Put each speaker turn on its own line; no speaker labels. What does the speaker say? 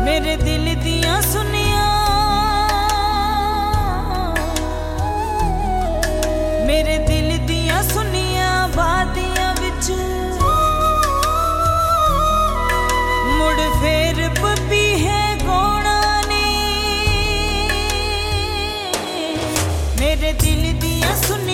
मेरे दिल दियां सुनिया, मेरे दिल दियां सुनिया बादियां विच मुड़ फेर पपी है गौना नी। मेरे दिल दियां सुनिया